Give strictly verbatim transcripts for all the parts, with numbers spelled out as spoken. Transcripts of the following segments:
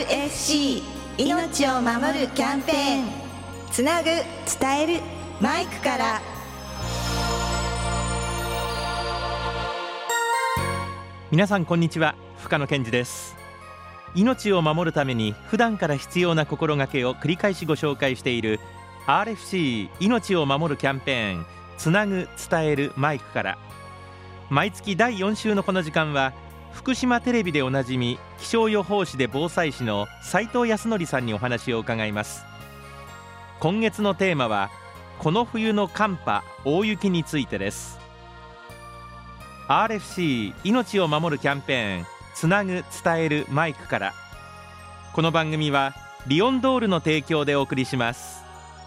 エフシー 命を守るキャンペーン、つなぐ、伝える、マイクから。 皆さんこんにちは、深野健二です。命を守るために普段から必要な心がけを繰り返しご紹介している アールエフシー 命を守るキャンペーン、つなぐ、伝える、マイクから。毎月だいよん週のこの時間は、福島テレビでおなじみ気象予報士で防災士の斉藤康則さんにお話を伺います。今月のテーマはこの冬の寒波、大雪についてです。 アールエフシー 命を守るキャンペーン、つなぐ、伝える、マイクから。この番組はリオンドールの提供でお送りします。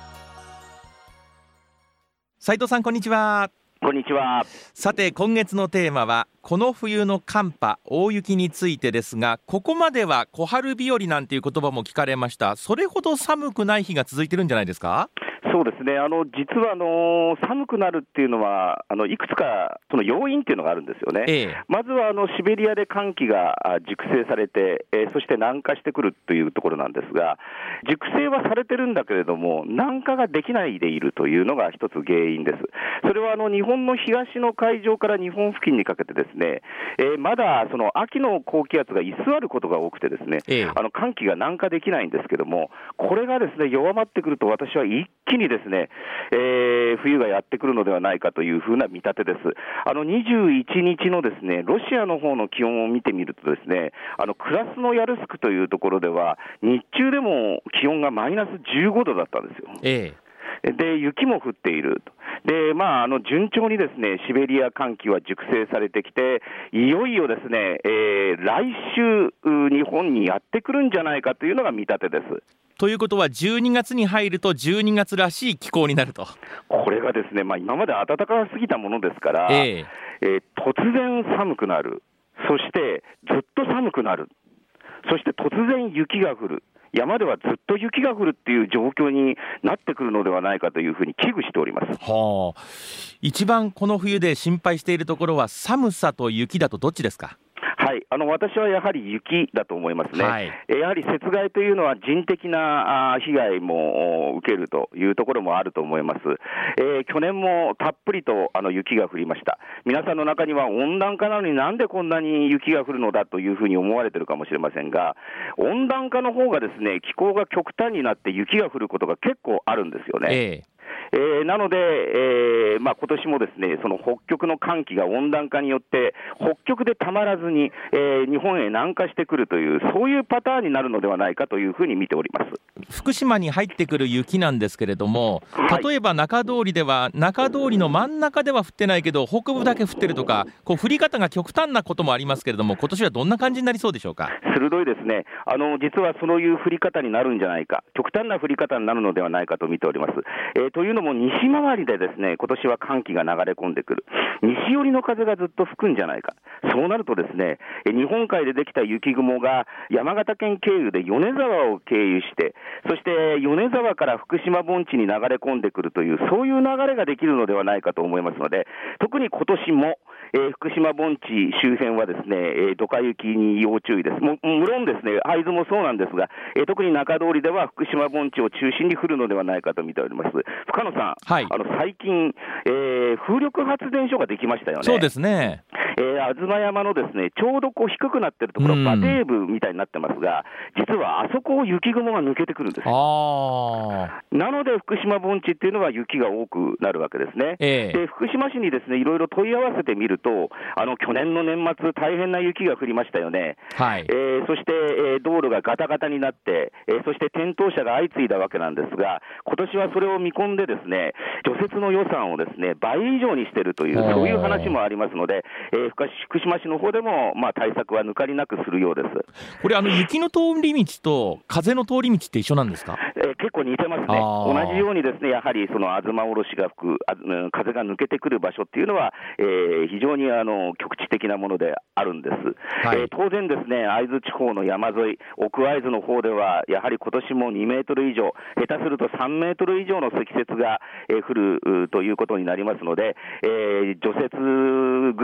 斉藤さん、こんにちは。 こんにちは。 さて、今月のテーマはこの冬の寒波、大雪についてですが、ここまでは小春日和なんていう言葉も聞かれました。それほど寒くない日が続いてるんじゃないですか？ そうですね、あの実はあの寒くなるっていうのは、あのいくつかその要因っていうのがあるんですよね。ええ、まずはあのシベリアで寒気が熟成されて、えー、そして南下してくるというところなんですが、熟成はされてるんだけれども、南下ができないでいるというのが一つ原因です。それはあの日本の東の海上から日本付近にかけてですね、えー、まだその秋の高気圧が居座ることが多くてですね、ええ、あの寒気が南下できないんですけども、これがですね弱まってくると、私は一気にですね、えー、冬がやってくるのではないかというふうな見立てです。あのにじゅういちにちのですねロシアの方の気温を見てみるとですね、あのクラスノヤルスクというところでは日中でも気温がマイナスじゅうごどだったんですよ。ええ、で雪も降っていると。で、まあ、あの順調にですねシベリア寒気は熟成されてきて、いよいよですね、えー、来週日本にやってくるんじゃないかというのが見立てです。 ということはじゅうにがつに入るとじゅうにがつらしい気候になると。 これがですね、まあ、今まで暖かすぎたものですから、えーえー、突然寒くなる、そしてずっと寒くなる、そして突然雪が降る、山ではずっと雪が降るっていう状況になってくるのではないかというふうに危惧しております。はあ、 一番この冬で心配しているところは寒さと雪だとどっちですか？ はい、あの私はやはり雪だと思いますね。はい、やはり雪害というのは人的な被害も受けるというところもあると思います。えー、去年もたっぷりとあの雪が降りました。皆さんの中には温暖化なのになんでこんなに雪が降るのだというふうに思われているかもしれませんが、温暖化の方がですね気候が極端になって雪が降ることが結構あるんですよね。えーえー、なので、えーまあ、今年もですねその北極の寒気が温暖化によって北極でたまらずに、えー、日本へ南下してくるという、そういうパターンになるのではないかというふうに見ております。 福島に入ってくる雪なんですけれども、例えば中通りでは中通りの真ん中では降ってないけど北部だけ降ってるとか、こう降り方が極端なこともありますけれども、今年はどんな感じになりそうでしょうか？ 鋭いですね。あの実はそういう降り方になるんじゃないか、極端な降り方になるのではないかと見ております。えー、というのも西回りでですね今年は寒気が流れ込んでくる、西寄りの風がずっと吹くんじゃないか。そうなるとですね日本海でできた雪雲が山形県経由で米沢を経由して、そして米沢から福島盆地に流れ込んでくるという、そういう流れができるのではないかと思いますので、特に今年もえー、福島盆地周辺はですね、えー、ドカ雪に要注意です。も無論ですね会津もそうなんですが、えー、特に中通りでは福島盆地を中心に降るのではないかと見ております。深野さん、はい、あの最近、えー、風力発電所ができましたよね。 そうですね。 えー、東山のですねちょうどこう低くなってるところ、馬蹄部みたいになってますが、実はあそこを雪雲が抜けてくるんですよ。あなので福島盆地っていうのは雪が多くなるわけですね。えー、で福島市にですねいろいろ問い合わせてみると、あの去年の年末大変な雪が降りましたよね。はい、えー、そして、えー、道路がガタガタになって、えー、そして転倒者が相次いだわけなんですが、今年はそれを見込んでですね除雪の予算をですね倍以上にしているという、そういう話もありますので、えー、福島市の方でも、まあ、対策は抜かりなくするようです。 これあの雪の通り道と風の通り道って一緒なんですか？ えー、結構似てますね。同じようにですねやはりその東おろしが吹く風が抜けてくる場所っていうのは、えー、非常にあの局地的なものであるんです。はい、えー、当然ですね会津地方の山沿い、奥会津の方ではやはり今年もにメートル以上、下手するとさんメートル以上の積雪が、えー、降るということになりますので、えー、除雪グッズをです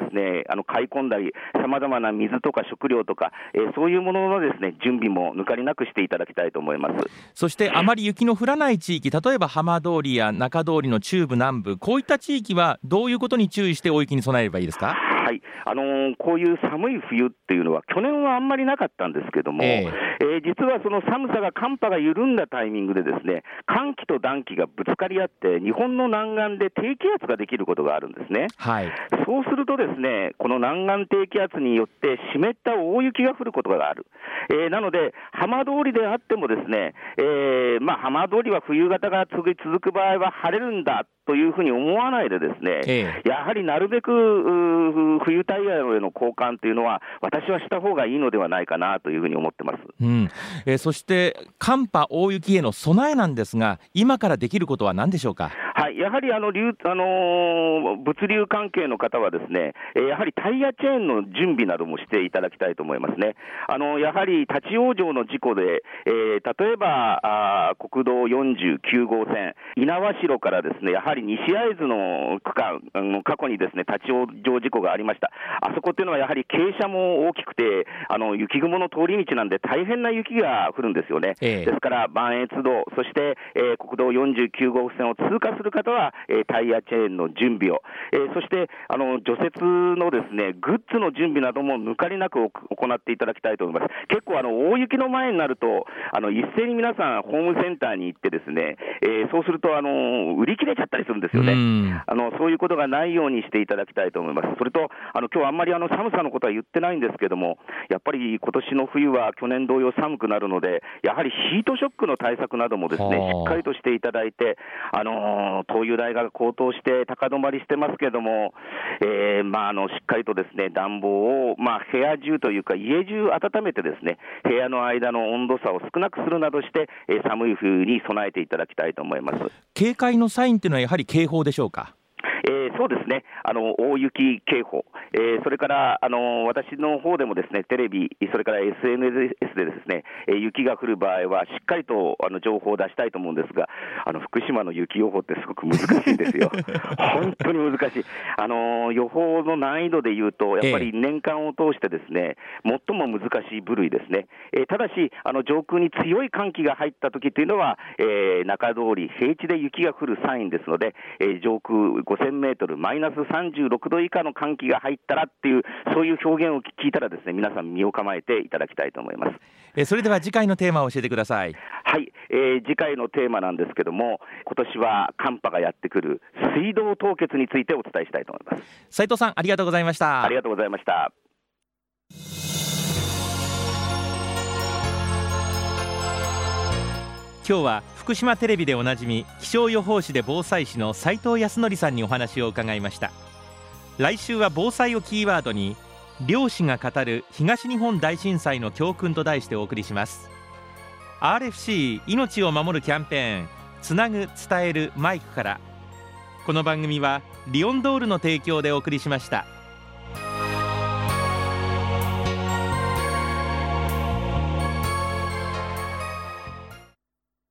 ですね、あの買い込んだり、さまざまな水とか食料とか、えー、そういうもののですね準備も抜かりなくしていただきたいと思います。 そしてあまり雪の降らない地域、例えば浜通りや中通りの中部南部、こういった地域はどういうことに注意して大雪に備えればいいですか？ はい、あのー、こういう寒い冬っていうのは去年はあんまりなかったんですけども、えーえー、実はその寒さが寒波が緩んだタイミングでですね、寒気と暖気がぶつかり合って日本の南岸で低気圧ができることがあるんですね、はい、そうするとですね、この南岸低気圧によって湿った大雪が降ることがある、えー、なので浜通りであってもですね、えーまあ、浜通りは冬型が続く場合は晴れるんだというふうに思わないでですね、ええ、やはりなるべく冬タイヤへの交換というのは私はした方がいいのではないかなというふうに思ってます、 うんえー、そして寒波大雪への備えなんですが、今からできることは何でしょうか？ はい、やはりあの流、あのー、物流関係の方はですね、えー、やはりタイヤチェーンの準備などもしていただきたいと思いますね。あのやはり立ち往生の事故で、えー、例えばあ国道よんじゅうきゅうごうせん猪苗代からですね、やはり西会津の区間、あの過去にですね立ち往生事故がありました。あそこっていうのはやはり傾斜も大きくて、あの雪雲の通り道なんで大変な雪が降るんですよね、ええ、ですから磐越道、そして、えー、国道よんじゅうきゅうごうせんを通過する方は、えー、タイヤチェーンの準備を、えー、そしてあの除雪のですねグッズの準備なども抜かりなく行っていただきたいと思います。結構あの大雪の前になるとあの一斉に皆さんホームセンターに行ってですね、えー、そうするとあの売り切れちゃったりするんですよね。あのそういうことがないようにしていただきたいと思います。それとあの今日あんまりあの寒さのことは言ってないんですけども、やっぱり今年の冬は去年同様寒くなるので、やはりヒートショックの対策などもですねしっかりとしていただいて、あのー、灯油代が高騰して高止まりしてますけども、えーまあ、あのしっかりとですね暖房を、まあ、部屋中というか家中温めてですね、部屋の間の温度差を少なくするなどして、えー、寒い冬に備えていただきたいと思います。 警戒のサインというのはやはり警報でしょうか？ えー、そうですね、あの大雪警報、えー、それからあの私の方でもですねテレビ、それから エスエヌエス でですね、えー、雪が降る場合はしっかりとあの情報を出したいと思うんですが、あの福島の雪予報ってすごく難しいんですよ本当に難しい。あの予報の難易度でいうとやっぱり年間を通してですね、えー、最も難しい部類ですね、えー、ただしあの上空に強い寒気が入った時というのは、えー、中通り平地で雪が降るサインですので、えー、上空ごせんメートルマイナスさんじゅうろくど以下の寒気が入ったらっていう、そういう表現を聞いたらですね、皆さん身を構えていただきたいと思います。 えー、それでは次回のテーマを教えてください。 はい、えー、次回のテーマなんですけども、今年は寒波がやってくる水道凍結についてお伝えしたいと思います。 斉藤さん、ありがとうございました。 ありがとうございました。 今日は福島テレビでおなじみ気象予報士で防災士の斉藤康則さんにお話を伺いました。来週は防災をキーワードに漁師が語る東日本大震災の教訓と題してお送りします。 アールエフシー 命を守るキャンペーン、つなぐ伝えるマイクから。この番組はリオンドールの提供でお送りしました。